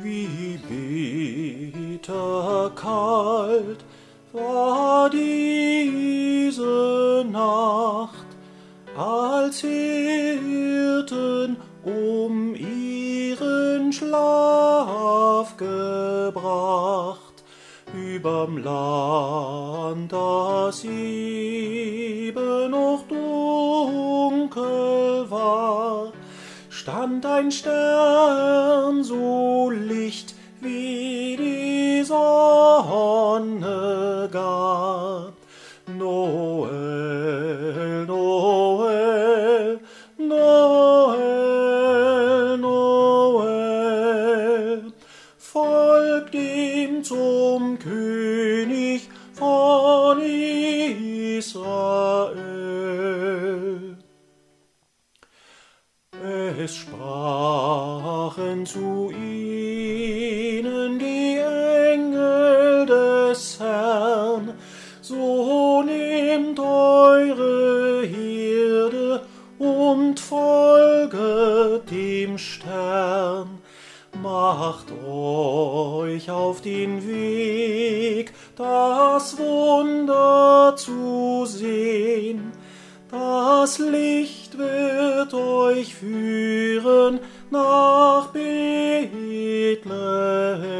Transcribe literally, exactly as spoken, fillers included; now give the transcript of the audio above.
Wie bitter kalt war diese Nacht, als Hirten um ihren Schlaf gebracht, überm Land, das eben noch dunkel war, stand ein Stern so licht wie die Sonne gar. Noel, Noel, Noel, Noel, folgt ihm zum König von Israel. Es sprachen zu ihnen die Engel des Herrn: So nehmt eure Herde und folget dem Stern. Macht euch auf den Weg, das Wunder zu sehen. Das Licht wird euch führen nach Bethlehem.